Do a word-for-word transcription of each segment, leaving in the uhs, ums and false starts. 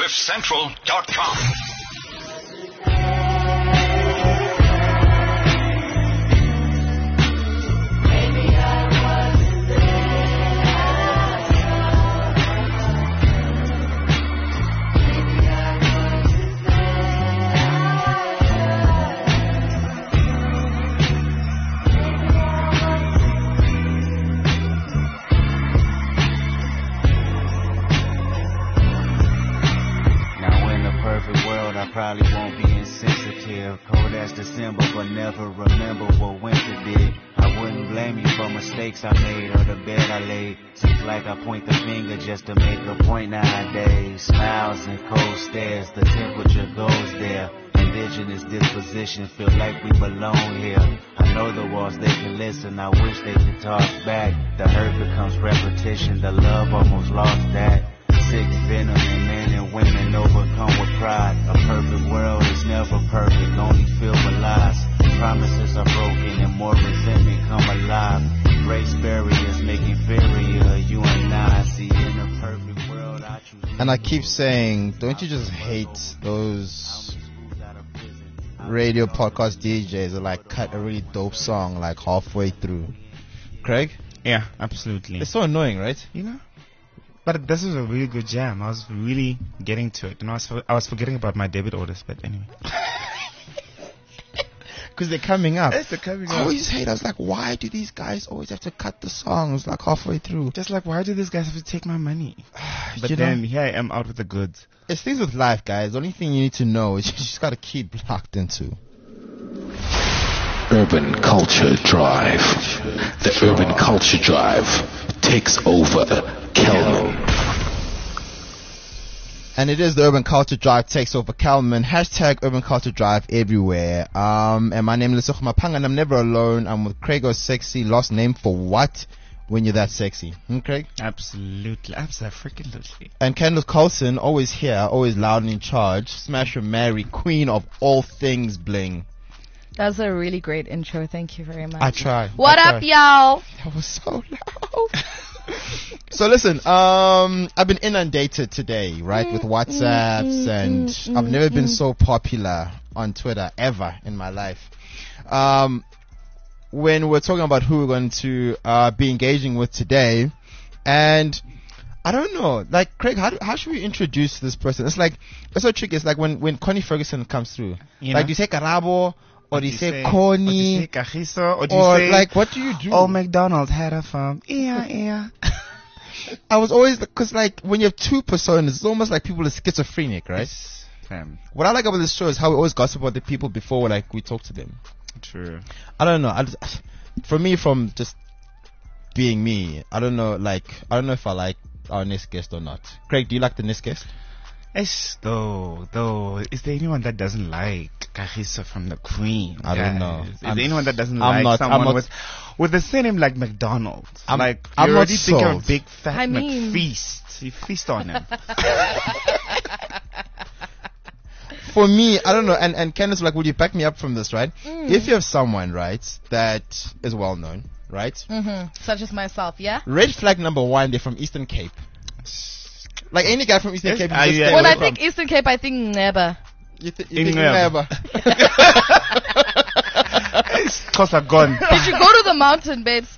cliff central dot com. Probably won't be insensitive. Cold as December, but never remember what winter did. I wouldn't blame you for mistakes I made or the bed I laid. Seems like I point the finger just to make a point nowadays. Smiles and cold stares, the temperature goes there. Indigenous disposition, feel like we belong here. I know the walls, they can listen, I wish they could talk back. The hurt becomes repetition, the love almost lost that. Sick venom in men and women overcome with pride. A perfect world is never perfect, only filled with lies. Promises are broken and more resentment come alive. Race barriers make inferior you and I. See, in a perfect world I choose. And I keep saying, don't you just hate those radio podcast D Js that like cut a really dope song like halfway through? Craig? Yeah, absolutely. It's so annoying, right? You know? But this is a really good jam. I was really getting to it. And I was, for, I was forgetting about my debit orders, but anyway. Because they're coming up. Yes, they're coming I up. always hate, I was like, why do these guys always have to cut the songs like halfway through? Just like, why do these guys have to take my money? But You then know? here I am out with the goods. It's things with life, guys. The only thing you need to know is you just got to keep locked into. Urban Culture Drive. The Urban Culture Drive takes over Kelman. And it is the Urban Culture Drive takes over Kelman. Hashtag Urban Culture Drive everywhere. Um, and my name is Lesukh Mapanga and I'm never alone. I'm with Craig O'Sexy. Lost name for what? When you're that sexy. Hmm, Craig? Absolutely. Absolutely. And Kendall Coulson, always here, always loud and in charge. Smash or marry, queen of all things bling. That's a really great intro. Thank you very much. I try. What I up, try. y'all? That was so loud. So listen, um, I've been inundated today, right, with WhatsApps, and I've never been so popular on Twitter ever in my life. Um, when we're talking about who we're going to uh, be engaging with today, and I don't know, like Craig, how do, how should we introduce this person? It's like it's so tricky. It's like when when Connie Ferguson comes through, You like know? do you say Karabo? Or do you, you say, say- Connie? Or do you say Kagiso? Or do you Or, say, like, what do you do? Oh, McDonald had a farm. Yeah, yeah. I was always, because like, when you have two personas, it's almost like people are schizophrenic, right? Yes, fam. What I like about this show is how we always gossip about the people before, like, we talk to them. True. I don't know. I just, for me, from just being me, I don't know, like, I don't know if I like our next guest or not. Craig, do you like the next guest? Yes, though, though, is there anyone that doesn't like Kagiso from the Queen? I don't know. Is I'm- there anyone that doesn't I'm like not- I'm someone not- with with the surname like McDonald? I'm- like, I'm you not already think sold. of big fat I mean- McFeast. You feast on him. For me, I don't know, and, and Candace, like, will you back me up from this, right? Mm. If you have someone, right, that is well known, right? Mm-hmm. Such as myself, yeah? Red flag number one, they're from Eastern Cape. Like any guy from Eastern Yes, Cape, you uh, just yeah. stay When away I from. think Eastern Cape, I think never. You, th- you think Ingweba. never. Cause are gone. Did you go to the mountain, babes?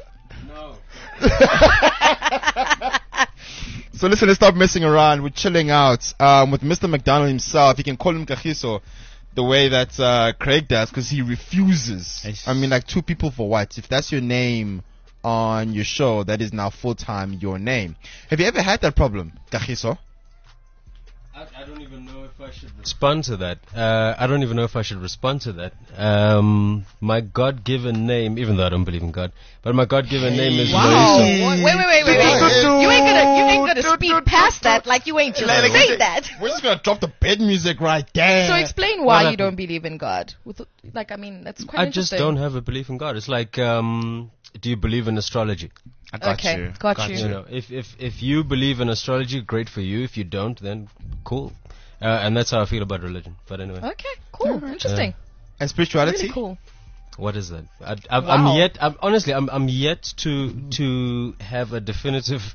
So listen, let's stop messing around. We're chilling out um, with Mister McDonald himself. You can call him Kagiso the way that uh, Craig does because he refuses. Yes. I mean, like two people for what? If that's your name on your show, that is now full-time your name. Have you ever had that problem, Kagiso? I, I don't even know if I should respond to that. Uh, I don't even know if I should respond to that. Um, my God-given name, even though I don't believe in God, but my God-given name is Wow. Loyiso. Wait, wait, wait, wait, wait. You ain't gonna, you ain't gonna speed past that like you ain't just Like, say we're- that. We're just gonna drop the bed music right there. So explain What why you happened? don't believe in God. With, like, I mean, that's quite I just interesting. don't have a belief in God. It's like, um, do you believe in astrology? I got Okay, you. got you. You know, if, if, if you believe in astrology, great for you. If you don't, then cool. Uh, and that's how I feel about religion. But anyway, Okay, cool, interesting, And spirituality? really cool. what is that? I, I, Wow. I'm yet. I'm, honestly, I'm, I'm yet to to have a definitive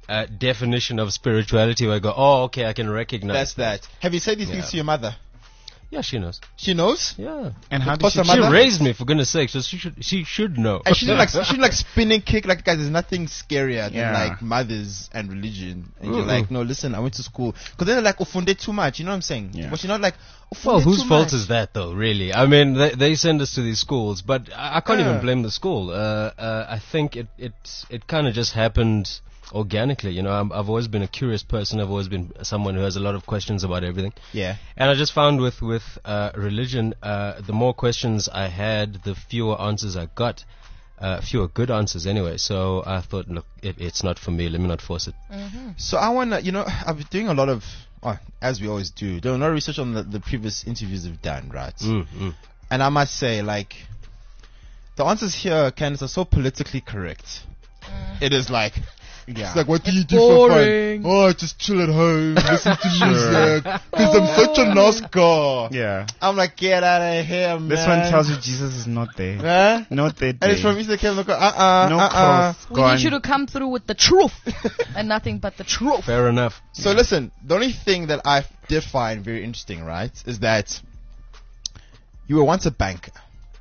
uh, definition of spirituality where I go, oh, okay, I can recognize. That's that. Have you said these Yeah. things to your mother? Yeah, she knows. She knows? Yeah. And how did What's she her She mother? raised me, for goodness sake, so she should she should know. And she didn't like she didn't like spinning kick like guys. There's nothing scarier than Yeah. like mothers and religion. And you're Mm-mm. like, no, listen, I went to school because they're like ufunde too much. You know what I'm saying? Yeah. But you're not like ufunde Well, whose too fault much. is that, though? Really, I mean, they, they send us to these schools, but I, I can't Yeah. even blame the school. Uh, uh, I think it it it kind of just happened organically. You know, I'm, I've always been a curious person. I've always been someone who has a lot of questions about everything. Yeah. And I just found with with uh, religion, uh, the more questions I had, the fewer answers I got. Uh, fewer good answers anyway. So I thought, look, it, it's not for me. Let me not force it. So I wanna, you know, I've been doing a lot of, oh, as we always do, doing a lot of research on the, the previous interviews we've done, right? Mm, mm. And I must say, like, the answers here, Candice, are so politically correct. It is like, Yeah. it's like, what do It's you do boring. for fun? Oh, I just chill at home, listen to music, because I'm such a NASCAR. Yeah. I'm like, get out of here, man. This one tells you Jesus is not there. Huh? Not there. And it's from Easter Catholic. Uh uh. no uh, uh. cross. We Gone. need you to come through with the truth and nothing but the truth. Fair enough. So listen, the only thing that I did find very interesting, right, is that you were once a banker.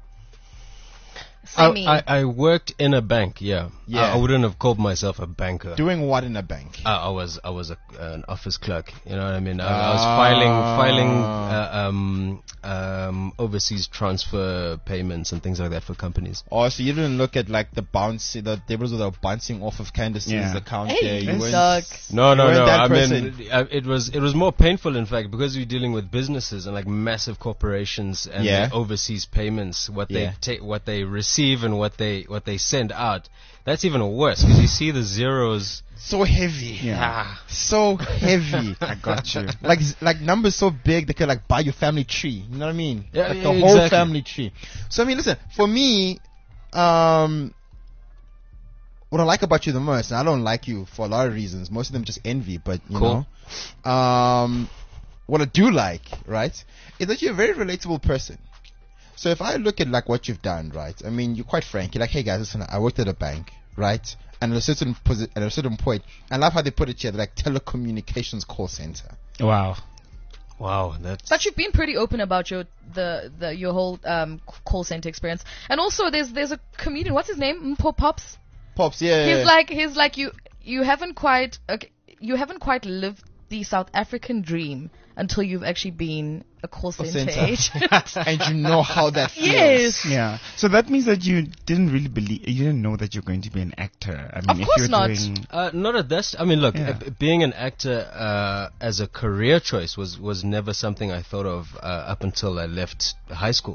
Say me. I, I, I worked in a bank. Yeah. Yeah. I, I wouldn't have called myself a banker. Doing what in a bank? Uh, I was I was a, an office clerk. You know what I mean? I, I was filing filing uh, um, um, overseas transfer payments and things like that for companies. Oh, so you didn't look at like the bounce, the tables that are bouncing off of Candace's Yeah. account Hey, there. You you weren't- suck. No, no, You weren't no. that I person. mean, uh, it was it was more painful, in fact, because you're dealing with businesses and like massive corporations and Yeah. their overseas payments, what Yeah. they ta- what they receive and what they what they send out. That's even worse because you see the zeros. So heavy. Yeah. Ah, So heavy. I got you. like like numbers so big they could like buy your family tree. You know what I mean? Yeah, like yeah, the whole exactly. family tree. So I mean, listen, for me, um, what I like about you the most, and I don't like you for a lot of reasons. Most of them just envy, but you Cool. know, um, what I do like, right, is that you're a very relatable person. So if I look at like what you've done, right, I mean, you're quite frank. You're like, hey guys, listen, I worked at a bank, right? And at a certain posi- at a certain point, I love how they put it here, like telecommunications call center. Wow. wow, that's But you've been pretty open about your the, the your whole um, c- call center experience, and also there's there's a comedian. What's his name? Mpo Pops. Pops, yeah. He's like he's like you you haven't quite okay, you haven't quite lived the South African dream until you've actually been a call center, center. agent. and you know how that feels. Yes. Yeah. So that means that you didn't really believe, you didn't know that you're going to be an actor. I mean, Of if course you're not. Doing, Uh, not at this. I mean, look, Yeah. uh, b- being an actor uh, as a career choice was, was never something I thought of uh, up until I left high school.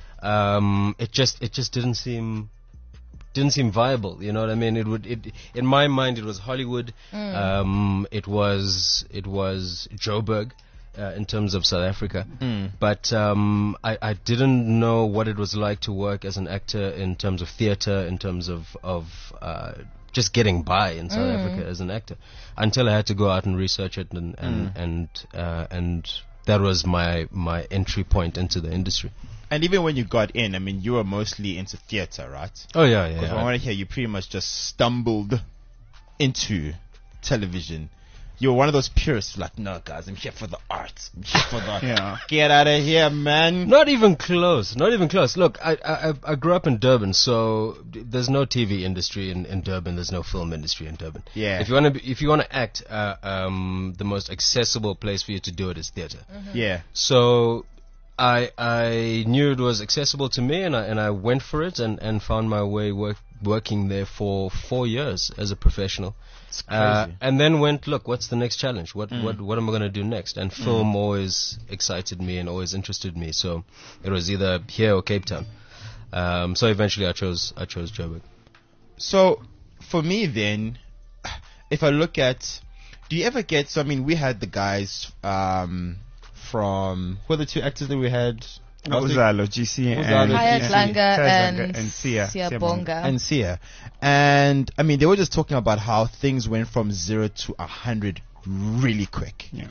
Um, it just it just didn't seem didn't seem viable. You know what I mean? It would it in my mind it was Hollywood. Um, it was it was Joburg. Uh, in terms of South Africa, but um, I, I didn't know what it was like to work as an actor in terms of theater, in terms of of uh, just getting by in South Africa as an actor, until I had to go out and research it, and and and, uh, and that was my my entry point into the industry. And even when you got in, I mean, you were mostly into theater, right? Oh yeah, yeah. Because yeah. I want to hear you pretty much just stumbled into television. You were one of those purists, like, no, guys, I'm here for the arts. I'm here for the Yeah. Get out of here, man. Not even close. Not even close. Look, I I, I- I grew up in Durban, so d- there's no T V industry in, in Durban. There's no film industry in Durban. Yeah. If you want to, if you want to act, uh, um, the most accessible place for you to do it is theater. Yeah. So I I knew it was accessible to me, and I and I went for it, and, and found my way work, working there for four years as a professional. It's Uh, crazy. and then went, look, what's the next challenge? What what what am I going to do next? And film always excited me and always interested me. So it was either here or Cape Town. Um, so eventually I chose I chose Joburg. So, for me then, if I look at, do you ever get, so I mean, we had the guys um, from, who are the two actors that we had? Was it- Uzalo, G C, Uzalo, and Hayat Hayat G C. Langa Hayat and, Langa and Sia. Sia Siyabonga. and Sia. And I mean, they were just talking about how things went from zero to a hundred really quick. Yeah.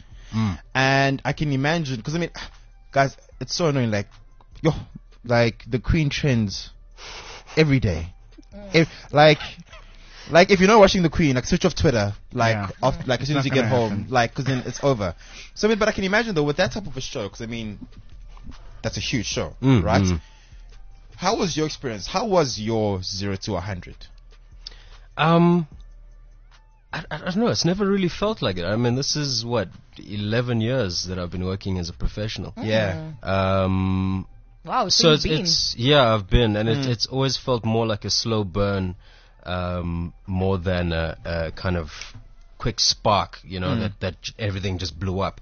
And I can imagine, because I mean, guys, it's so annoying. Like, yo, like the Queen trends every day. If, like, Like if you're not watching the Queen, like switch off Twitter, like Yeah. off, like as soon It's as you not get gonna home, happen. like because then it's over. So I mean, but I can imagine though with that type of a show, because I mean, that's a huge show, Mm, right? mm. How was your experience? How was your zero to a hundred? Um, I, I don't know. It's never really felt like it. I mean, this is what eleven years that I've been working as a professional. Yeah. Um, Wow, so, so you've it's, been. it's yeah, I've been, and Mm. it, it's always felt more like a slow burn, um, more than a, a kind of quick spark. You know, Mm. that that j- everything just blew up.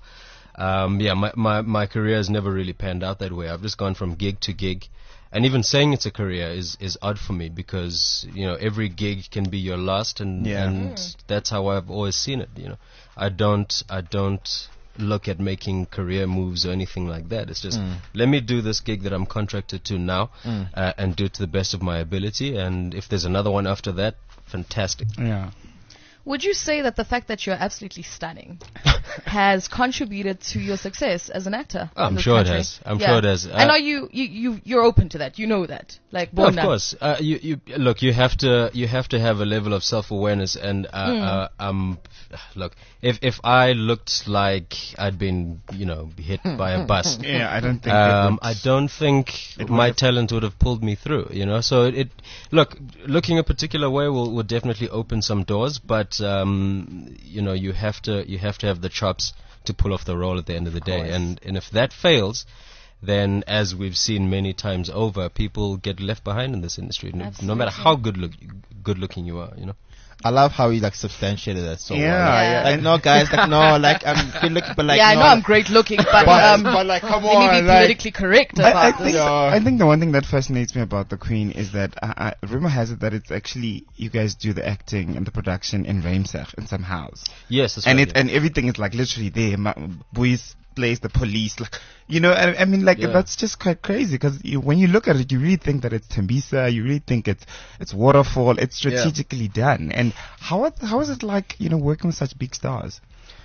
Um, yeah, my, my my career has never really panned out that way. I've just gone from gig to gig. And even saying it's a career is, is odd for me because, you know, every gig can be your last and, Yeah. and that's how I've always seen it, you know. I don't, I don't look at making career moves or anything like that. It's just, Mm. let me do this gig that I'm contracted to now, Mm. uh, and do it to the best of my ability. And if there's another one after that, fantastic. Yeah. Would you say that the fact that you're absolutely stunning has contributed to your success as an actor? Oh, in I'm this sure it country? has. I'm Yeah. sure it has. And Uh, are you, you, you, you're open to that? You know that? Like, Yeah, born of that. course. Uh, you, you look. You have to. You have to have a level of self-awareness. And uh, uh, um, look. If if I looked like I'd been, you know, hit by a bus, Yeah, I don't think. um, it I would- don't think it my would've- talent would have pulled me through. You know. So it. it look, looking a particular way will, will definitely open some doors. But um, you know, you have to. You have to have the chops to pull off the role at the end of the day. course. And and if that fails, then as we've seen many times over, people get left behind in this industry, no, no matter Absolutely. how good look good looking you are. You know. I love how he like substantiated that so Yeah, well. yeah. Like no guys, like no, like I'm good looking, but like yeah, I no, know I'm great looking, but, but, um, but like come let on, me be like, politically correct I, I about think this. Yeah. I think the one thing that fascinates me about the Queen is that uh, uh, rumor has it that it's actually you guys do the acting and the production in Reimsach in some house, Yes, that's and right. it and everything is like literally there. Ma- boys plays the police, like you know. I, I mean, like Yeah. that's just quite crazy because you, when you look at it, you really think that it's Tembisa. You really think it's it's Waterfall. It's strategically done. And how it- how is it like you know working with such big stars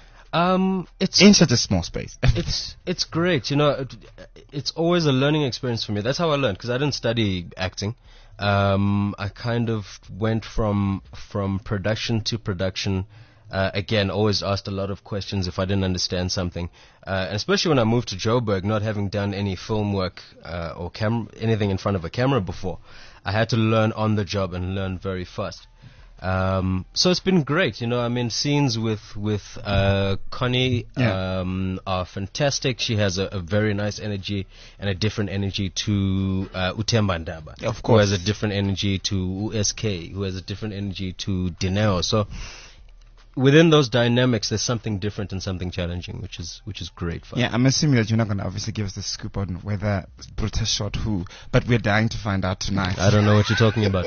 um, it's in such a small space? it's it's great. You know, it, it's always a learning experience for me. That's how I learned because I didn't study acting. Um, I kind of went from from production to production. Uh, again, always asked a lot of questions if I didn't understand something, uh, and especially when I moved to Joburg, not having done any film work uh, or cam- anything in front of a camera before, I had to learn on the job and learn very fast. Um, so it's been great, you know. I mean, scenes with with uh, Connie Yeah. um, are fantastic. She has a, a very nice energy and a different energy to uh, Utemba Ndaba, Of who course. has a different energy to U S K, who has a different energy to Dineo. So within those dynamics, there's something different and something challenging, which is which is great fun. Yeah, I'm assuming that you're not going to obviously give us the scoop on whether Brutus shot who, but we're dying to find out tonight. I don't know what you're talking about.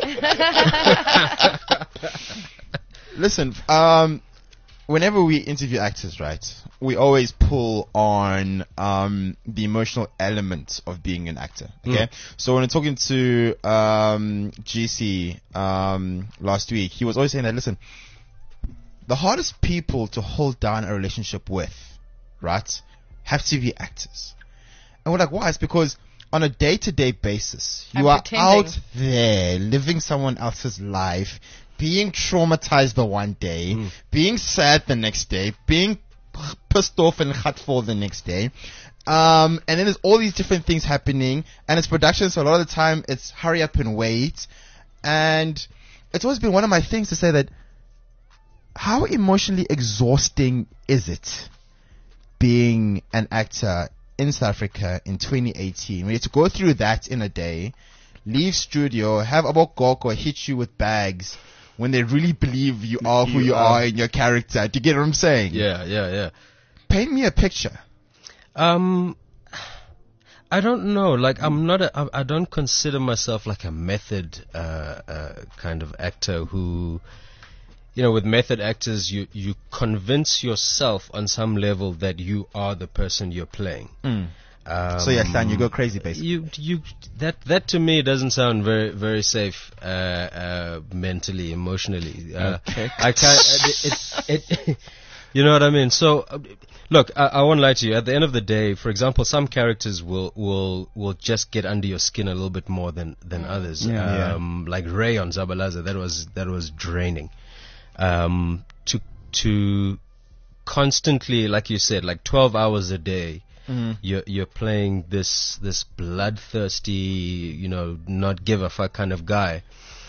Listen, um, whenever we interview actors, right, we always pull on um, the emotional element of being an actor. Okay, Mm. so when we're talking to um, G C um, last week, he was always saying that, listen, the hardest people to hold down a relationship with, right, have to be actors. And we're like, why? It's because on a day-to-day basis, you I'm are pretending. out there living someone else's life, being traumatized the one day, Mm. being sad the next day, being p- pissed off and hurtful the next day. Um, and then there's all these different things happening, and it's production, so a lot of the time it's hurry up and wait. And it's always been one of my things to say that how emotionally exhausting is it being an actor in South Africa in twenty eighteen? We need to go through that in a day, leave studio, have Abokoko hit you with bags when they really believe you are who You you are. are in your character. Do you get what I'm saying? Yeah, yeah, yeah. Paint me a picture. Um, I don't know. Like, I'm not a. I, I don't consider myself like a method uh, uh, kind of actor who, you know, with method actors, you you convince yourself on some level that you are the person you're playing. Um, So yeah, Stan, you go crazy basically. You you that that to me doesn't sound very very safe uh, uh, mentally, emotionally. Uh, Okay. I can't. It, it, it You know what I mean? So, uh, look, I, I won't lie to you. At the end of the day, for example, some characters will will will just get under your skin a little bit more than than others. Yeah. Um, like Ray on Zabalaza, that was that was draining. Um, to to constantly, like you said, like twelve hours a day. Mm-hmm. You're you're playing this this bloodthirsty, you know, not give a fuck kind of guy,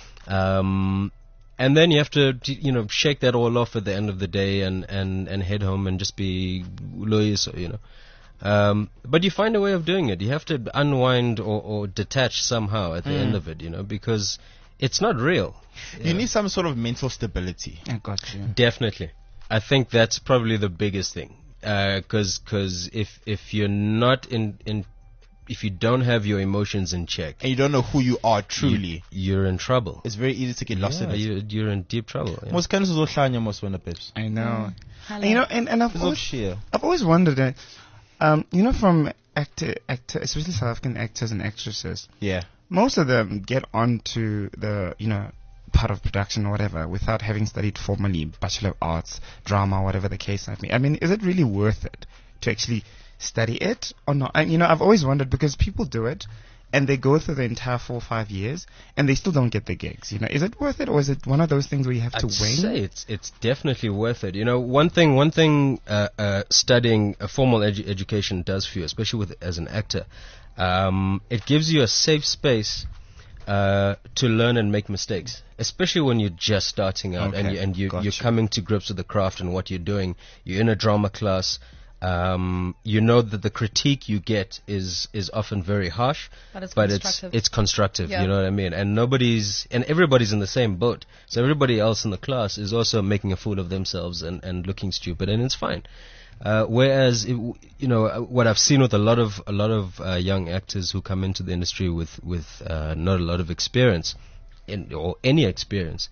um, and then you have to, you know, shake that all off at the end of the day and, and, and head home and just be loyal, you know. Um, but you find a way of doing it. You have to unwind or, or detach somehow at the Mm. end of it, you know, because it's not real. You need some sort of mental stability. I got you. Definitely. I think that's probably the biggest thing. Because cause if if you're not in, in if you don't have your emotions in check, And you don't know who you are truly. you, you're in trouble. It's very easy to get lost Yeah, in it. you're, you're in deep trouble. yeah. Most kinds of zohlanya most when the pips. I know. Hello. And, you know, and, and I've It's always, sheer. I've always wondered, uh, um, you know, from actor, actor, especially South African actors and actresses, Yeah. most of them get onto the, you know, part of production or whatever without having studied formally Bachelor of Arts, drama, whatever the case might be. I mean, is it really worth it to actually study it or not? And, you know, I've always wondered because people do it and they go through the entire four or five years and they still don't get the gigs. You know, is it worth it or is it one of those things where you have I'd to wing? say it's it's definitely worth it. You know, one thing one thing uh, uh, studying a formal edu- education does for you, especially with as an actor, um, it gives you a safe space uh, to learn and make mistakes, especially when you're just starting out and Okay, you, and you, gotcha. you're coming to grips with the craft and what you're doing. You're in a drama class. Um, you know that the critique you get is is often very harsh, But it's but constructive. it's it's constructive. Yeah. You know what I mean? And nobody's and everybody's in the same boat. So everybody else in the class is also making a fool of themselves and, and looking stupid, and it's fine. Uh, whereas, it, w- you know, uh, what I've seen with a lot of a lot of uh, young actors who come into the industry with with uh, not a lot of experience, in, or any experience,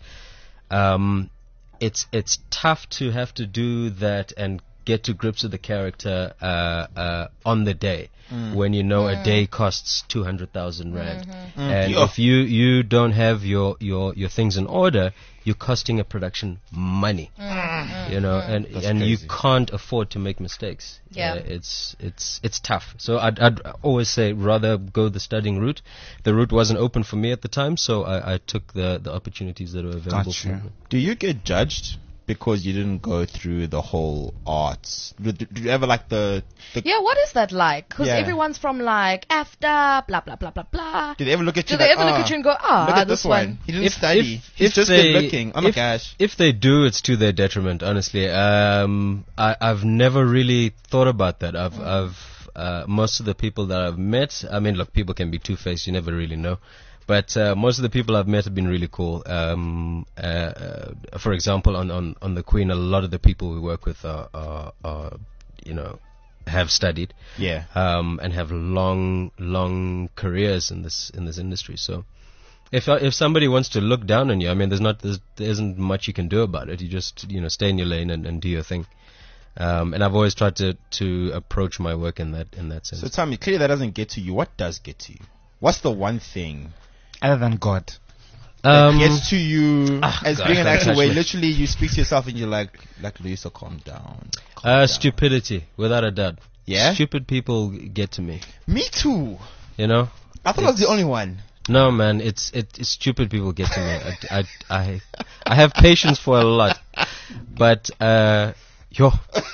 um, it's it's tough to have to do that and get to grips with the character uh, uh, on the day when you know a day costs two hundred thousand rand, and Yeah. if you you don't have your your your things in order, you're costing a production money, you know, and That's and you crazy. can't afford to make mistakes. Yeah. Uh, it's it's it's tough. So I'd I'd always say rather go the studying route. The route wasn't open for me at the time, so I, I took the the opportunities that were available Got for you. me. Do you get judged because you didn't go through the whole arts? Did, did you ever like the, the Yeah, what is that like? Because Yeah. everyone's from like AFTA, blah, blah, blah, blah, blah. Did they ever look at Do you they like, ever look "Ah, at you and go, ah, look at this this one. one. He didn't study. He's just they- good looking. Oh my if, gosh. If they do, it's to their detriment. Honestly, um, I, I've never really thought about that. I've, I've, uh, most of the people that I've met. I mean, look, people can be two-faced. You never really know. But uh, most of the people I've met have been really cool. Um, uh, uh, for example, on, on, on the Queen, a lot of the people we work with are, are, are you know, have studied Yeah. um, and have long, long careers in this in this industry. So, if uh, if somebody wants to look down on you, I mean, there's not there's, there isn't much you can do about it. You just you know stay in your lane and, and do your thing. Um, and I've always tried to, to approach my work in that in that sense. So tell me, clearly that doesn't get to you. What does get to you? What's the one thing Other than God. that Um, gets to you ah, as God, being an don't actor touch where me. literally you speak to yourself and you're like, like Louisa, calm down. Calm uh, down. stupidity, without a doubt. Yeah? Stupid people get to me. Me too. You know. I thought I was the only one. No, man, it's it, it's stupid people get to me. I, I, I, I have patience for a lot, but uh, yo,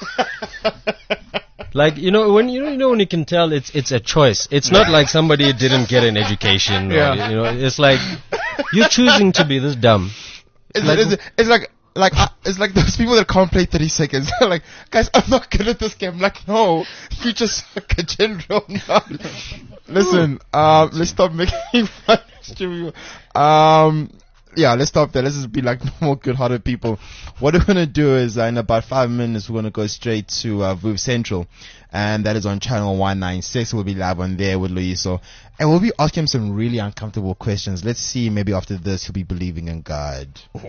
like you know when you know, you know when you can tell it's it's a choice. It's not like somebody didn't get an education. Or, Yeah. you know, it's like you're choosing to be this dumb. It's, Like- it's, it's like, like, uh, it's like those people that can't play thirty seconds. They're like, guys, I'm not good at this game. Like, no, you just like a general. No. Listen, um, let's stop making fun of you. Um, yeah, let's stop there. Let's just be like normal, good-hearted people. What we're gonna do is, uh, in about five minutes, we're gonna go straight to uh, Vuv Central, and that is on channel one ninety-six. We'll be live on there with Luiso, and we'll be asking him some really uncomfortable questions. Let's see, maybe after this, he'll be believing in God.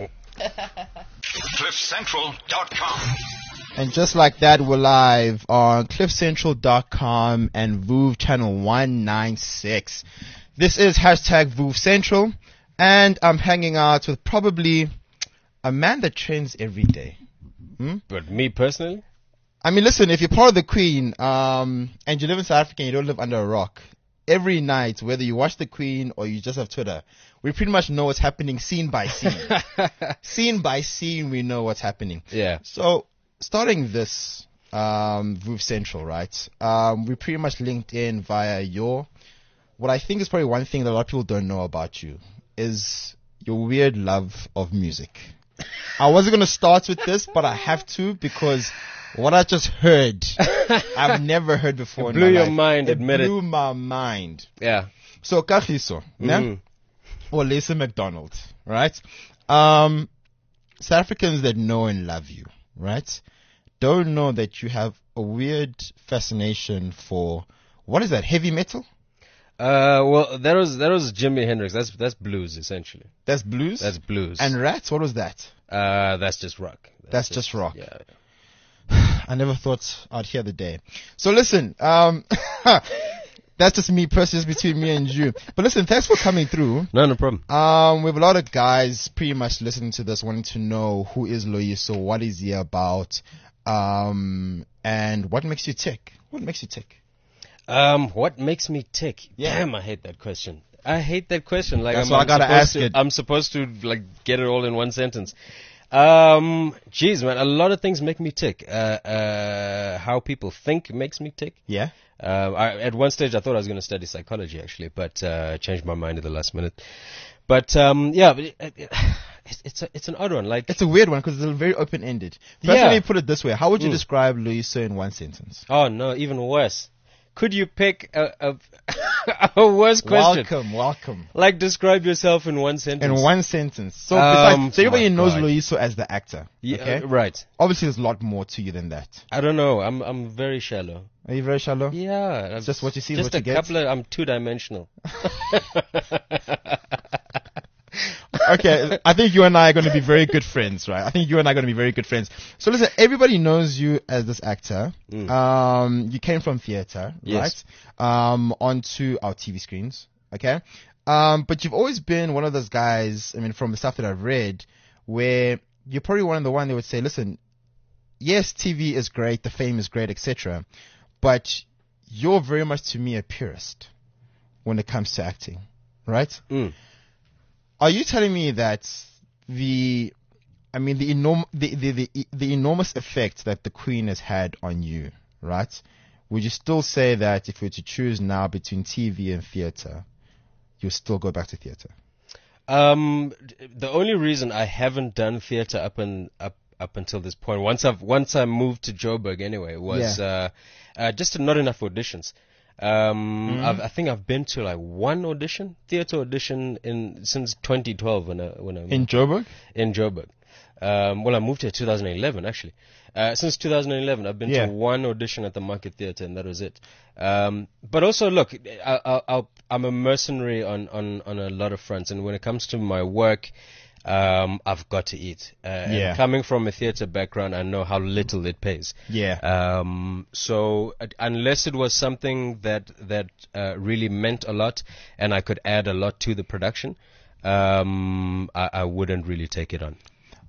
cliff central dot com. And just like that, we're live on cliff central dot com and Vuv channel one ninety-six. This is hashtag Vuv Central, and I'm hanging out with probably a man that trains every day. But me personally, I mean, listen, if you're part of the Queen, um, and you live in South Africa and you don't live under a rock, every night, whether you watch the Queen or you just have Twitter, we pretty much know what's happening scene by scene. Scene by scene, we know what's happening. yeah. So, starting this, um, Voof Central, right? Um, we pretty much linked in via your, what I think is probably one thing that a lot of people don't know about you is your weird love of music. I wasn't going to start with this, but I have to because what I just heard, I've never heard before. It blew in my your life. mind, It admit it. blew my mind. Yeah. So, Kagiso, yeah? Mm. Or Lisa McDonald, right? Um, South Africans that know and love you, right, don't know that you have a weird fascination for, what is that, heavy metal? Uh, well, that was that was Jimi Hendrix. That's that's blues essentially. That's blues? That's blues. And Rats, what was that? uh, that's just rock. That's just rock. Yeah. I never thought I'd hear the day. So listen, um, that's just me personally, it's between me and you. But listen, thanks for coming through. No, no problem. Um, we have a lot of guys pretty much listening to this, wanting to know who is Loyiso, what is he about, um, and what makes you tick? What makes you tick? Um, what makes me tick? Yeah. Damn, I hate that question. I hate that question. Like, That's I'm, why I I'm gotta supposed ask to, it. I'm supposed to like get it all in one sentence. Um, geez, man, a lot of things make me tick. Uh, uh, how people think makes me tick. Yeah. Uh, I, at one stage, I thought I was going to study psychology, actually, but uh, changed my mind at the last minute. But um, yeah, but it, it, it's it's, a, it's an odd one. Like, It's a weird one because it's very open-ended. First, let Yeah. me put it this way. How would you Mm. describe Loyiso in one sentence? oh no, even worse. Could you pick a a, a worse question? Welcome, welcome. Like, describe yourself in one sentence. In one sentence. So, Um, besides, so everybody my knows God. Loyiso as the actor. Yeah, Okay? uh, right. Obviously, there's a lot more to you than that. I don't know. I'm I'm very shallow. Are you very shallow? Yeah, It's just what you see is Just what you a get? couple of. I'm two dimensional. Okay, I think you and I are going to be very good friends, right? I think you and I are going to be very good friends. So listen, everybody knows you as this actor. Mm. Um, you came from theater, Yes. right? Um, onto our T V screens, okay? Um, but you've always been one of those guys, I mean, from the stuff that I've read, where you're probably one of the one that would say, listen, yes, T V is great, the fame is great, et cetera, but you're very much to me a purist when it comes to acting, right? Mm. Are you telling me that the, I mean, the, enorm- the, the, the, the enormous effect that the Queen has had on you, right? Would you still say that if you were to choose now between T V and theater, you'll still go back to theater? Um, d- the only reason I haven't done theater up and up up until this point, once I've once I moved to Joburg anyway, was Yeah. uh, uh, just not enough auditions. Um, Mm-hmm. I've, I think I've been to like one audition, theater audition in since twenty twelve when I when I In Joburg? in Joburg. Um, well, I moved here two thousand eleven actually. Uh, since two thousand eleven, I've been Yeah. to one audition at the Market Theatre, and that was it. Um, but also, look, I, I, I'll, I'm a mercenary on, on, on a lot of fronts, and when it comes to my work, um, I've got to eat. Uh, and Yeah. coming from a theatre background, I know how little it pays. Yeah. Um, so uh, unless it was something that that uh, really meant a lot, and I could add a lot to the production, um, I, I wouldn't really take it on.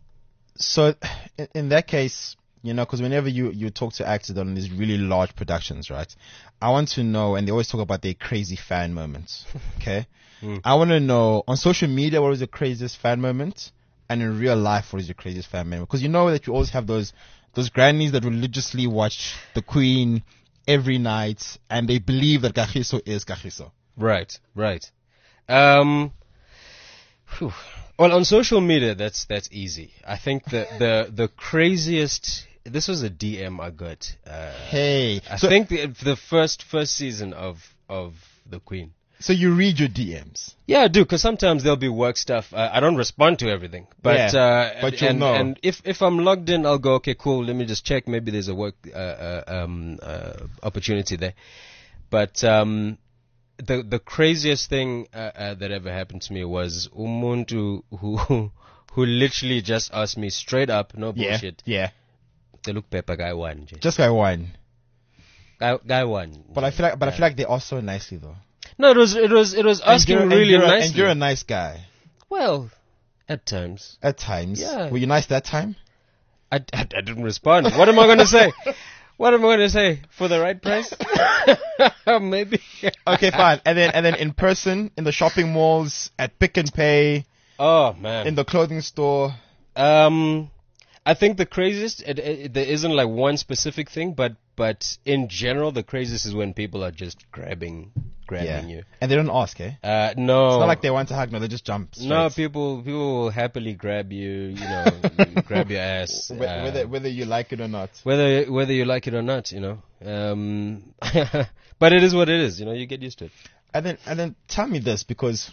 So, in, in that case, you know, because whenever you, you talk to actors on these really large productions, right? I want to know, and they always talk about their crazy fan moments, okay? Mm. I want to know, on social media, what was your craziest fan moment? And in real life, what is your craziest fan moment? Because you know that you always have those, those grannies that religiously watch the Queen every night, and they believe that Kagiso is Kagiso. Right, right. Um, phew. Well, on social media, that's that's easy. I think the the the craziest. This was a D M I got. Uh, Hey. I so, think the, the first first season of of the Queen. so you read your D Ms. Yeah, I do, because sometimes there'll be work stuff. Uh, I don't respond to everything, but Yeah, uh, but you'll and, know. and if if I'm logged in, I'll go, okay, cool. Let me just check. Maybe there's a work uh, uh, um, uh, opportunity there. But um, the the craziest thing uh, uh, that ever happened to me was umuntu who who literally just asked me straight up, no Yeah. bullshit. Yeah. They look Pepper guy one, nje. Just by one. guy guy one. But I feel like, but I feel like they are so nicely though. No, it was it was it was asking and you're, really and you're, nicely. And you're a nice guy. Well, at times. At times. Yeah. Were you nice that time? I, I, I didn't respond. What am I going to say? What am I going to say? For the right price? Maybe. Okay, fine. And then and then in person, in the shopping malls, at Pick and Pay, Oh man. in the clothing store. Um, I think the craziest. It, it, there isn't like one specific thing, but but in general, the craziest is when people are just grabbing grabbing you. And they don't ask, eh? Uh, no. It's not like they want to hug. No, they just jump. Straight. No, people people will happily grab you. You know, grab your ass. Wh- uh, whether whether you like it or not. whether whether you like it or not, you know. Um, but it is what it is. You know, you get used to it. And then and then tell me this, because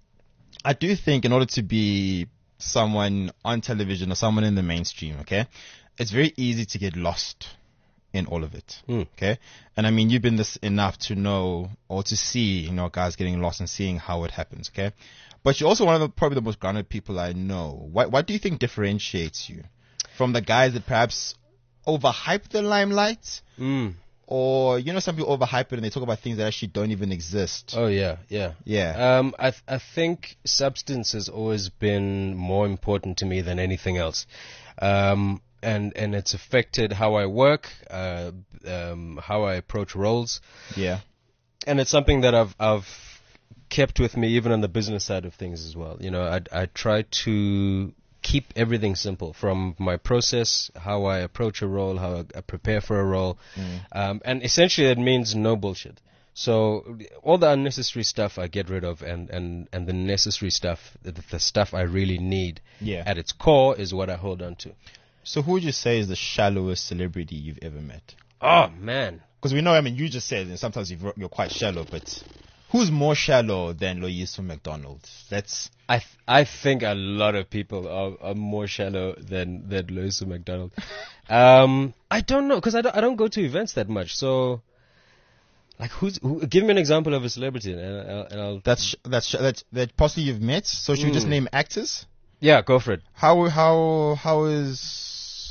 I do think in order to be someone on television or someone in the mainstream, okay, it's very easy to get lost in all of it. Mm. Okay. And I mean, you've been this enough to know or to see, you know, guys getting lost and seeing how it happens. Okay. But you're also one of the, probably the most grounded people I know. What, what do you think differentiates you from the guys that perhaps overhype the limelight? Mm. Or, you know, some people overhype it and they talk about things that actually don't even exist. Oh yeah, yeah, Yeah. Um, I th- I think substance has always been more important to me than anything else, um, and and it's affected how I work, uh, um, how I approach roles, Yeah. and it's something that I've I've kept with me even on the business side of things as well. You know, I I try to keep everything simple, from my process, how I approach a role, how I, I prepare for a role, Mm. um, and essentially it means no bullshit. So all the unnecessary stuff I get rid of, and, and, and the necessary stuff, the, the stuff I really need Yeah. at its core is what I hold on to. So who would you say is the shallowest celebrity you've ever met? Oh man, Because we know, I mean, you just said, and sometimes you've, you're quite shallow, but who's more shallow than Loyiso McDonald? That's I th- I think a lot of people are, are more shallow than than Loyiso McDonald. um, I don't know, because I don't I don't go to events that much. So, like, who's who, give me an example of a celebrity, and I'll, and I'll that's that's that that possibly you've met. So should we just Mm. name actors? yeah, go for it. How how how is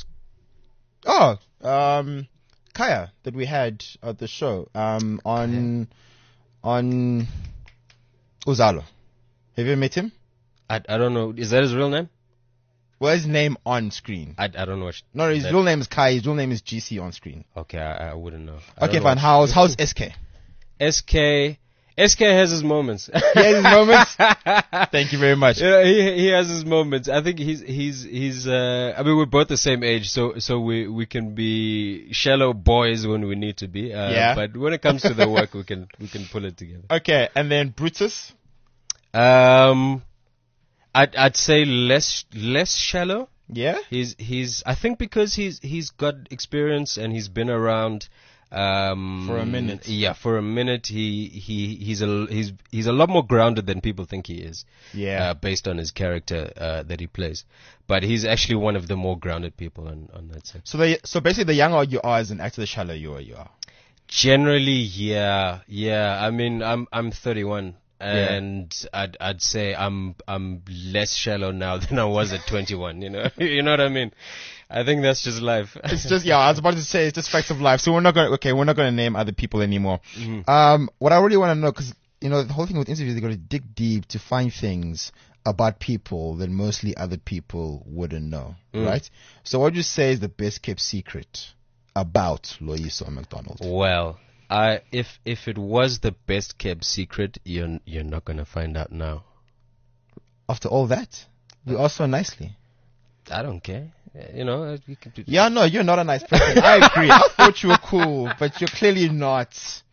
oh um Kaya that we had at the show um on on Uzalo. Have you ever met him? I I don't know. Is that his real name? What's his name on screen? I, I don't know. What No, his that- real name is Kai. His real name is G C on screen. Okay, I, I wouldn't know. I Okay, don't know fine. what- How's how's S K? S K S K has his moments. He has his moments? Thank you very much. Yeah, he he has his moments. I think he's he's he's. Uh, I mean, we're both the same age, so so we we can be shallow boys when we need to be. Uh, Yeah. But when it comes to the work, we can we can pull it together. Okay, and then Brutus. Um, I'd I'd say less less shallow. Yeah. He's he's. I think because he's he's got experience and he's been around. Um, For a minute. Yeah, for a minute. He he he's a he's he's a lot more grounded than people think he is. Yeah. Uh, based on his character uh, that he plays, but he's actually one of the more grounded people on on that set. So the so basically, the younger you are as an actor, the shallower you are. You are. Generally, yeah, yeah. I mean, I'm I'm thirty-one. And I'd I'd say I'm I'm less shallow now than I was at twenty-one. You know, you know what I mean. I think that's just life. It's just yeah. I was about to say it's just facts of life. So we're not going. to Okay, we're not going to name other people anymore. Mhm. Um, what I really want to know, because you know the whole thing with interviews, they got to dig deep to find things about people that mostly other people wouldn't know, Mm. right? So what would you say is the best kept secret about Loyiso McDonald? Well, I if if it was the best kept secret, you're you're not gonna find out now. After all that, you asked so nicely. I don't care. You know, you can do. Yeah, no, you're not a nice person. I agree. I thought you were cool, but you're clearly not.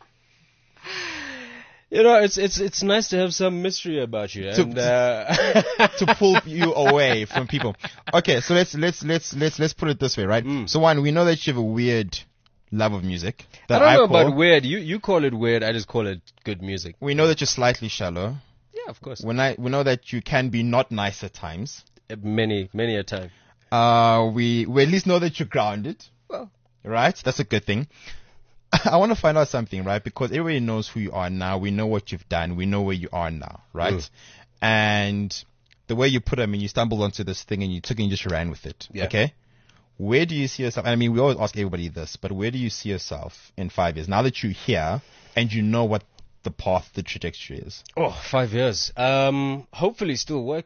You know, it's it's it's nice to have some mystery about you, To- and uh, to pull you away from people. Okay, so let's let's let's let's let's put it this way, right? Mm. So one, we know that you have a weird love of music. I That don't I know call. about weird. You you call it weird. I just call it good music. We know that you're slightly shallow. Yeah, of course. When I we know that you can be not nice at times. Many many a time. Uh, we we at least know that you're grounded. Well, Right? That's a good thing. I want to find out something, right? Because everybody knows who you are now. We know what you've done. We know where you are now, right? Mm. And the way you put it, I mean, you stumbled onto this thing and you took it and you just ran with it. Yeah. Okay? Where do you see yourself? I mean, we always ask everybody this, but where do you see yourself in five years? Now that you're here and you know what the path, the trajectory is. oh, five years. Um, hopefully still working.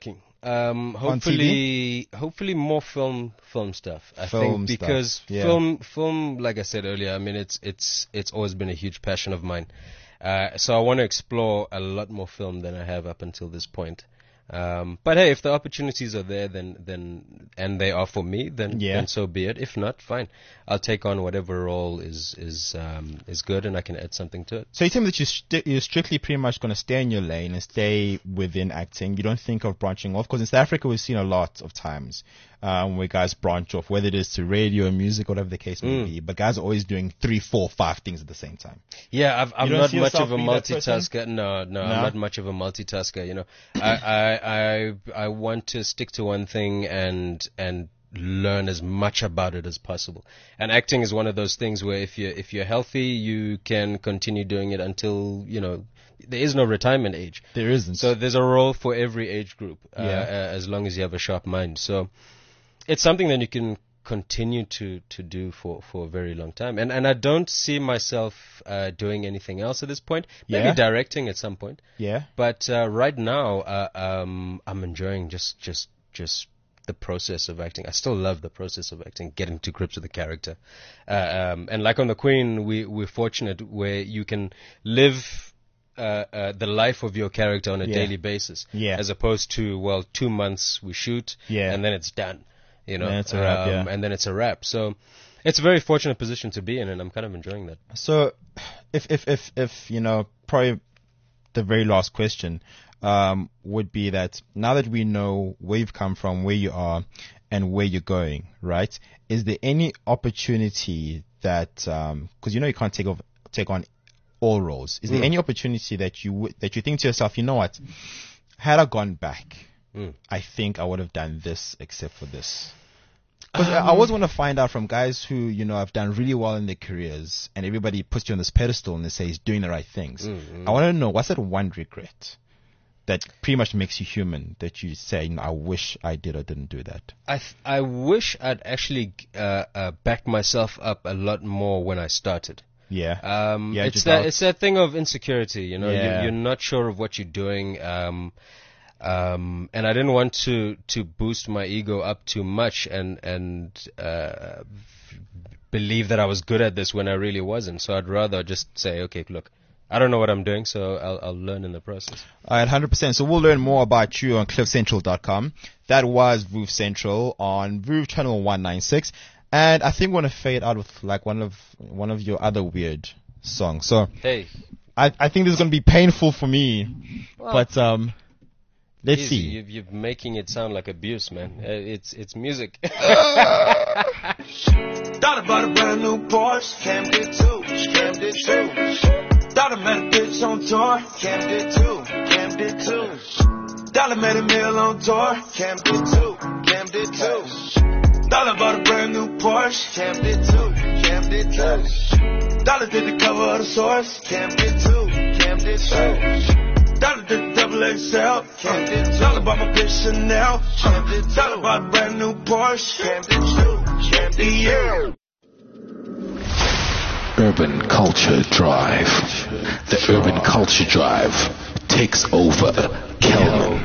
Um, hopefully, hopefully more film, film stuff. I Film think stuff, because yeah. film, film, like I said earlier, I mean, it's it's it's always been a huge passion of mine. Uh, so I want to explore a lot more film than I have up until this point. Um, but hey, if the opportunities are there, then then and they are for me, then Yeah. then so be it. If not, fine. I'll take on whatever role is is um, is good, and I can add something to it. So you tell me that you're, st- you're strictly pretty much going to stay in your lane and stay within acting. You don't think of branching off? Because in South Africa, we've seen a lot of times um, where guys branch off, whether it is to radio, music, whatever the case may Mm. be. But guys are always doing three, four, five things at the same time. Yeah, I've, I'm don't not see much yourself of a being that person? multitasker. No, no, No? I'm not much of a multitasker. You know, I, I, I, I want to stick to one thing and and learn as much about it as possible. And acting is one of those things where if you if you're healthy, you can continue doing it until you know there is no retirement age. There isn't. So there's a role for every age group, uh, Yeah. uh, as long as you have a sharp mind. So it's something that you can continue to, to do for, for a very long time. And and I don't see myself uh, doing anything else at this point. Maybe Yeah. directing at some point. yeah. But uh, right now, uh, um, I'm enjoying just just just the process of acting. I still love the process of acting, getting to grips with the character. Uh, um, and like on The Queen, we we're fortunate where you can live uh, uh, the life of your character on a Yeah. daily basis, Yeah. as opposed to well, two months we shoot, Yeah. and then it's done. You know, Then it's a wrap, um, yeah. and then it's a wrap. So it's a very fortunate position to be in, and I'm kind of enjoying that. So, if if if if you know, probably the very last question um, would be that now that we know where you've come from, where you are, and where you're going, right? Is there any opportunity that because you know you can't take off take on all roles? Is there Mm. any opportunity that you would that you think to yourself, you know what? Had I gone back, Mm. I think I would have done this except for this. 'Cause I always want to find out from guys who, you know, have done really well in their careers and everybody puts you on this pedestal and they say he's doing the right things. Mm, I want to know, what's that one regret that pretty much makes you human that you say, you know, I wish I did or didn't do that? I th- I wish I'd actually uh, uh, backed myself up a lot more when I started. Yeah. Um, Yeah, it's just that out- it's that thing of insecurity, you know. Yeah. You, you're not sure of what you're doing, um, um, and I didn't want to, to boost my ego up too much and and uh, believe that I was good at this when I really wasn't. So I'd rather just say, okay, look, I don't know what I'm doing, so I'll I'll learn in the process. All right, one hundred percent. So we'll learn more about you on cliff central dot com. That was Voove Central on Voove Channel one ninety-six. And I think we're going to fade out with like one of one of your other weird songs. So Hey, I, I think this is going to be painful for me. Well, but um, let's easy. see. You, you're making it sound like abuse, man. Uh, it's it's music. Thought about a brand new Porsche, Cam did too, Cam did too. Thought I met a bitch on tour, Cam did too, Cam did too. Thought I met a meal on tour, Cam did too, Cam did too. Thought about a brand new Porsche, Cam did too, Cam did too. Thought I did the cover of the source, Cam did too, Cam did too. Thought I did the double X L, Cam did too. Thought about my bitch Chanel, Cam did too. Thought about a brand new Porsche, Cam did too, Cam did too. Urban Culture Drive. The Urban Culture Drive takes over Kelman.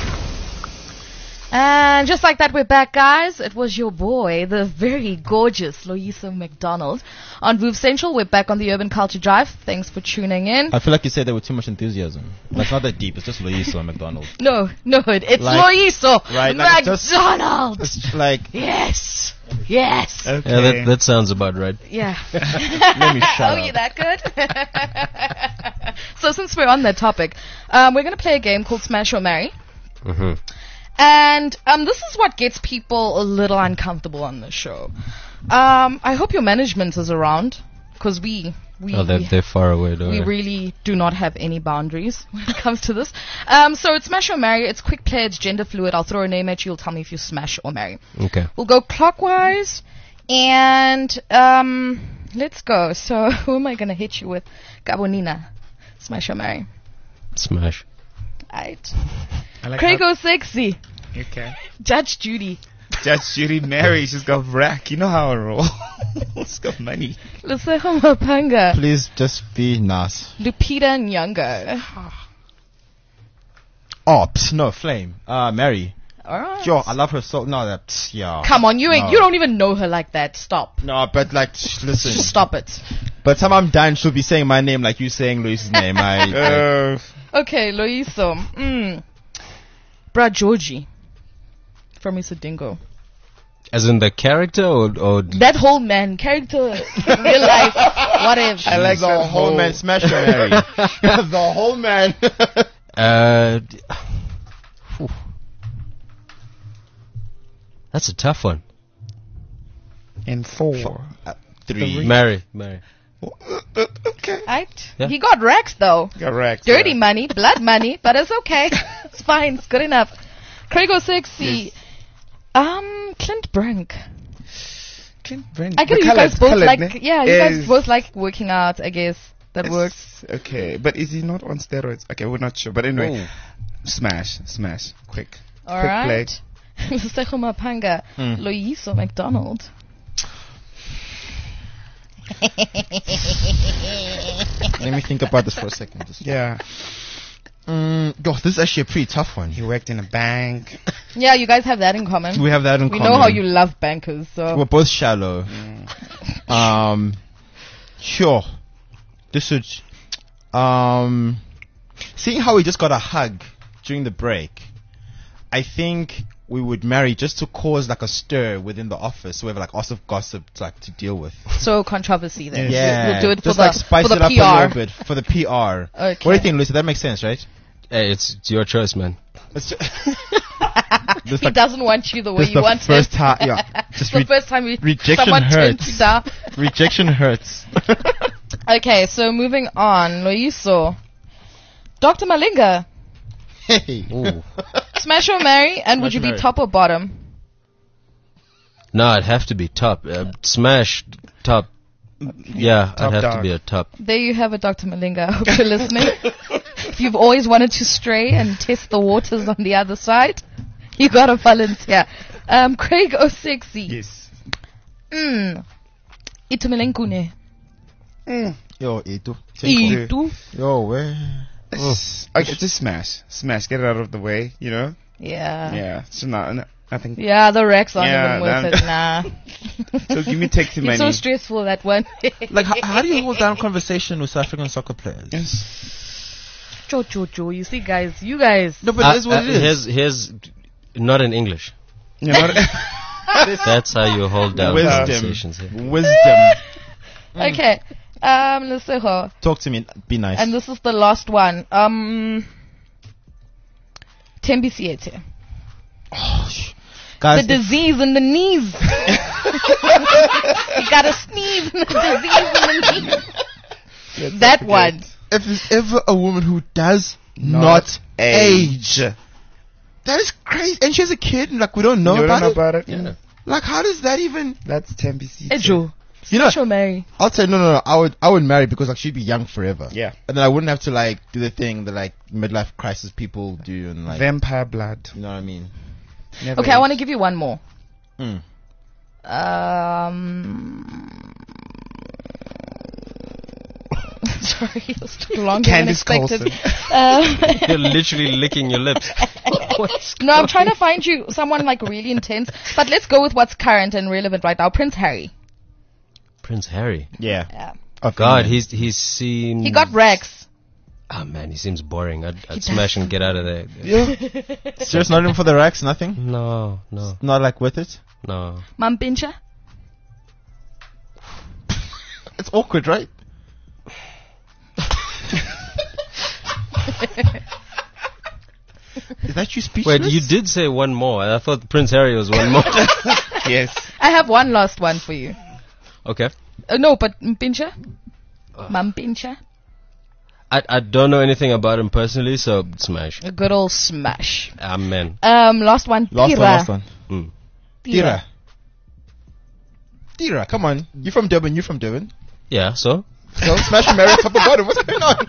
And just like that, we're back, guys. It was your boy, the very gorgeous Loyiso McDonald. On Voove Central, we're back on the Urban Culture Drive. Thanks for tuning in. I feel like you said that with too much enthusiasm. That's not that deep. It's just Loyiso and McDonald. No, no, it, it's Like- Loyiso right, like it's just- McDonald. It's like, Yes, yes. Okay. Yeah, that that sounds about right. Yeah. let me shut oh, up. you that good? So since we're on that topic, um, we're going to play a game called Smash or Marry. Mm-hmm. And um, this is what gets people a little uncomfortable on the show. Um, I hope your management is around, because we we Oh, they're we, they're far away, don't we they? really do not have any boundaries when it comes to this. Um, so it's Smash or Marry. It's quick play. It's gender fluid. I'll throw a name at you. You'll tell me if you smash or marry. Okay. We'll go clockwise, and um, let's go. So who am I gonna hit you with? Gabonina. Smash or marry? Smash. Right. I like Craig O'Sexy. how- Okay. Judge Judy. Judge Judy Mary, she's got rack. You know how I roll. She's got money. Luseho Mapanga. Please just be nice. Lupita Nyong'o. Oh, pss, no, Flame. Uh, Mary. All right. Yo, I love her so. No, that yeah. Come on, you ain't, No. you don't even know her like that. Stop. No, but like, listen. Just stop it. By the time I'm done, she'll be saying my name like you saying Luis's name. I. Uh, Okay, Loiso. Mm. Brad Georgie from Isadingo. As in the character or, or That whole man character, real life, whatever. I like the whole man smasher Mary. The whole man. uh, d- Whew. That's a tough one. in four. Uh, three. Mary, Mary. Okay. Right? Yeah. He got racks though. Correct. Dirty yeah. money, blood money, but it's okay. It's fine. It's good enough. Craig O'Sexy. Um, Clint Brink. Clint Brent. I guess The you guys colored- both colored, like, ne? yeah, you guys Is- both like working out. I guess that Yes, works. Okay, but is he not on steroids? Okay, we're not sure. But anyway, Oh. smash, smash, quick. All quick right. Msego Mapanga, Mm. Loyiso McDonald. Let me think about this for a second. Just- Yeah, Mm, yo, this is actually a pretty tough one. he worked in a bank. Yeah, you guys have that in common. We have that in We common. know how you love bankers, so. We're both shallow. Um, sure. This would. Um, seeing how we just got a hug during the break, I think we would marry just to cause like a stir within the office. So we have like lots of gossip to, like to deal with. So controversy then. Yeah, We'll, we'll do it for just the, like spice for the it up P R. a little bit for the P R. Okay. What do you think, Lucy? That makes sense, right? Hey, it's, it's your choice, man. It's ju- He like- doesn't want you the way this you the want first him. time, yeah. Just the re- first time we, rejection someone turned hurts. you down. Rejection hurts. Okay, so moving on. Loyiso. Doctor Malinga. Hey. Ooh. Smash or marry? And would Smash you or be marry. top or bottom? No, it'd have to be top. Uh, smash, top. Yeah, Top I'd have to dog. be a top. There you have it, Doctor Malinga. I hope you're listening. If you've always wanted to stray and test the waters on the other side, you gotta volunteer. Um, Craig O'Sexy. Yes. Mm. Itumelengkune. Yo, Itu. Take one. Itu. Yo, where? S- Okay, just smash, smash. Get it out of the way. You know. Yeah. Yeah. So not no, nothing. Yeah, the racks aren't Yeah, even worth that- it. Nah. So give me taxi It's money. so stressful, that one. Like, how, how do you hold down conversation with South African soccer players? Yes. Cho, cho, cho. You see, guys, you guys. No, but Uh, that's what uh, it is. Here's, here's, not in English. You know what? That's how you hold down Wisdom. conversations here. Wisdom. Okay. Um, Leseho. Talk to me. Be nice. And this is the last one. Um, Tembi Siete. oh, sh- The guys, if- disease in the knees. You gotta sneeze in the disease in the knees. That one. if there's ever a woman who does not, Not age, that is crazy. And she has a kid, and like we don't know you about don't know it. about it? Yeah. Like, how does that even? That's ten B C. Ejo. You know, She'll marry. I'll say no, no, no. I would, I would marry because like she'd be young forever. Yeah. And then I wouldn't have to like do the thing that like midlife crisis people do, and like, Vampire blood. you know what I mean? Never Okay, I age. want to give you one more. Mm. Um. Sorry, it was too long than Candice expected. Colson. Uh, You're literally licking your lips. no, I'm trying to find you someone like really intense. But let's go with what's current and relevant right now. Prince Harry. Prince Harry. Yeah. Yeah. Of God, England. he's he's seen. He got racks. Oh man, he seems boring. I'd, I'd smash and get out of there. Serious, not even for the racks, nothing. No, no, Not like with it. no. Mam Pincha. It's awkward, right? Is that you speechless? Wait, you did say one more. I thought Prince Harry was one more. Yes. I have one last one for you. Okay. Uh, no, but Mpincha? Mam Pincha? I I don't know anything about him personally, so smash. A good old smash. Amen. Um, last one. Last Tira. one, last one. Mm. Tira. Tira, come on. You from Durban, you from Durban. Yeah, so? So, smash and marry, top of bottom. What's going on?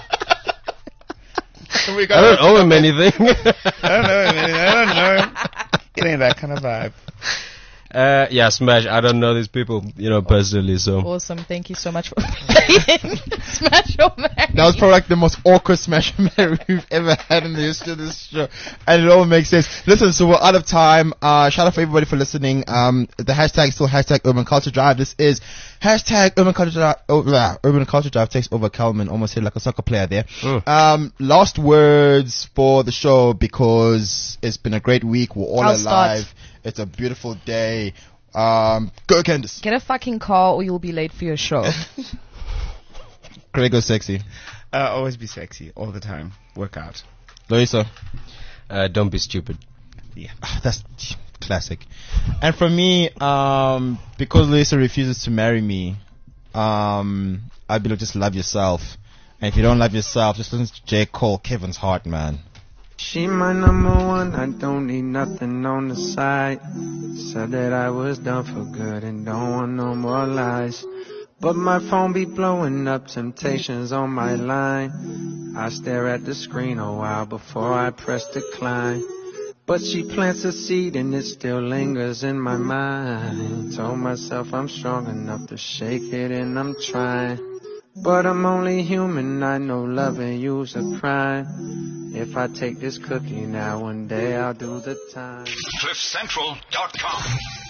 we I got don't owe him anything. I don't know. Man. I don't know. It ain't that kind of vibe. Uh, yeah, Smash. I don't know these people, you know, personally, so. Awesome. Thank you so much for playing Smash or Marry. That was probably like the most awkward Smash or Marry we've ever had in the history of this show. And it all makes sense. Listen, so we're out of time. Uh, shout out for everybody for listening. Um, the hashtag is still hashtag Urban Culture Drive. This is hashtag Urban Culture Drive. Oh, blah, Urban Culture Drive takes over Kelman. Almost hit like a soccer player there. Mm. Um, last words for the show because it's been a great week. We're all I'll alive. start. It's a beautiful day. Um, go Candice. Get a fucking car or you'll be late for your show. Craig goes sexy. Uh, always be sexy all the time. Work out. Louisa. Uh, don't be stupid. Yeah. Ah, that's classic. And for me, um, because Louisa refuses to marry me, um, I'd be like, just love yourself. And if you don't love yourself, just listen to J. Cole, Kevin's Heart, man. She my number one, I don't need nothing on the side. Said that I was done for good and don't want no more lies. But my phone be blowing up, temptations on my line. I stare at the screen a while before I press decline. But she plants a seed and it still lingers in my mind. Told myself I'm strong enough to shake it and I'm trying. But I'm only human, I know loving you's a crime. If I take this cookie now, one day I'll do the time. cliff central dot com